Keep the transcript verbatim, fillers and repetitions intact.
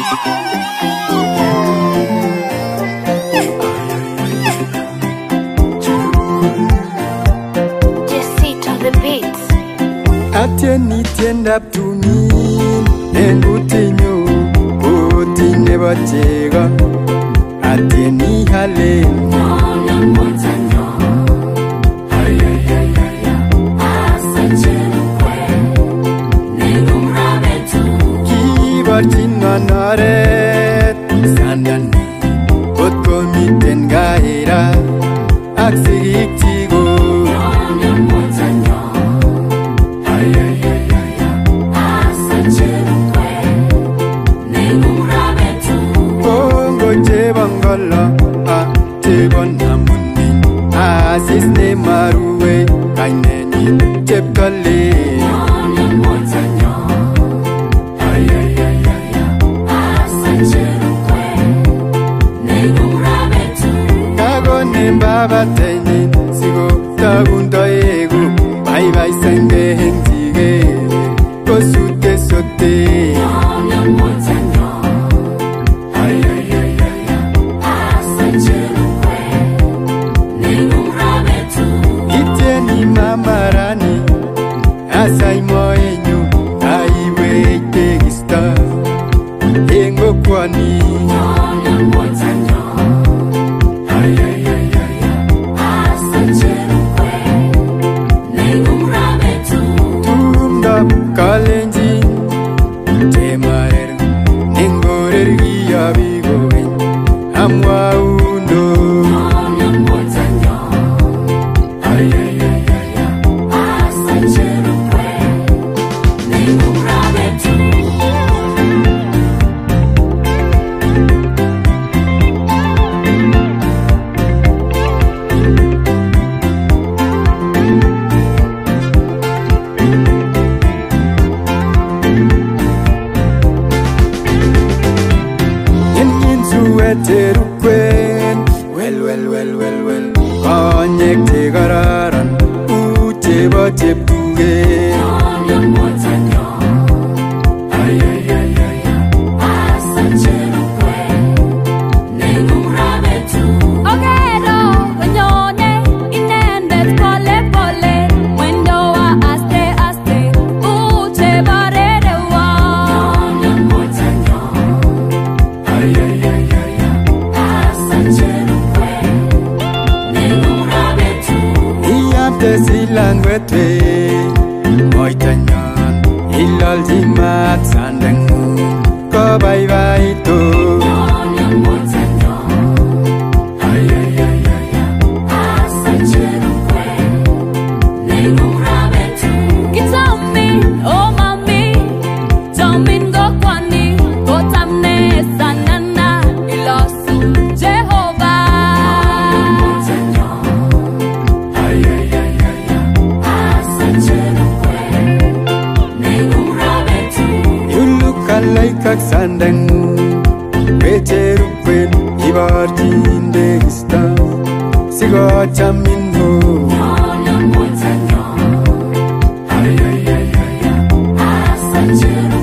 Atieni tiendap tumin nengutinyo kotine bachega atieni halen Nyonya mwatanyo Ayayayaya Asancherukwe Negumrabetu Kibarchin manaret Sandan Kotkomiten gaira Ak sigik chiko Nyonya mwatanyo Ayayayaya Asancherukwe Negumrabetu Kongo chebangala Chebon namunin Asis ne maruwe Kaineni chepkale Nyonya mwatanyo Ayayayaya Asancherukwe Negumrabetu Kagone mbaba tenye Sigo tagundo egu Bye bye senge hengtige Kosute sote Nyonya mwatanyo Ayayayaya Asancherukwe Negumrabetu Itieni mamarani Asai moenyu Aiwe tegista Engo kwani Nyonya mwatanyo Ayayayaya Asancherukwe Negumrabetu Tumdap kalenji Temarer Nengorer giyabigoen Amwa undo Nyonya mwatanyo Ayayayaya Asancherukwe Negumrabetu Yen yin sueterukwen Well well well well well Konyek chekararan Uchebo cheptuge Nyonya mwatanyo Ayayayaya Asancherukwe Negumrabetu Ogero konyone inendet pole pole mwendo wa aste aste uche barerewa Nyonya mwatanyo Ayayayaya Asancherukwe Negumrabetu Iyapte silangwetwe Moitanyan Ilalji mat sandengun Kobaibaitu Nyonya mwatanyo Ayayayaya Asancherukwe Negumrabetu Kitami oh mami Jamin go kwani Kotamne sanana ilosu Jehovah Mwatanyo Ayayayaya Asancherukwe Negumrabetu You look alike ak sandengun Pecherukwen Ibarjin degista Sigo chaminho Nyonya mwatanyo Ayayayaya Asancherukwe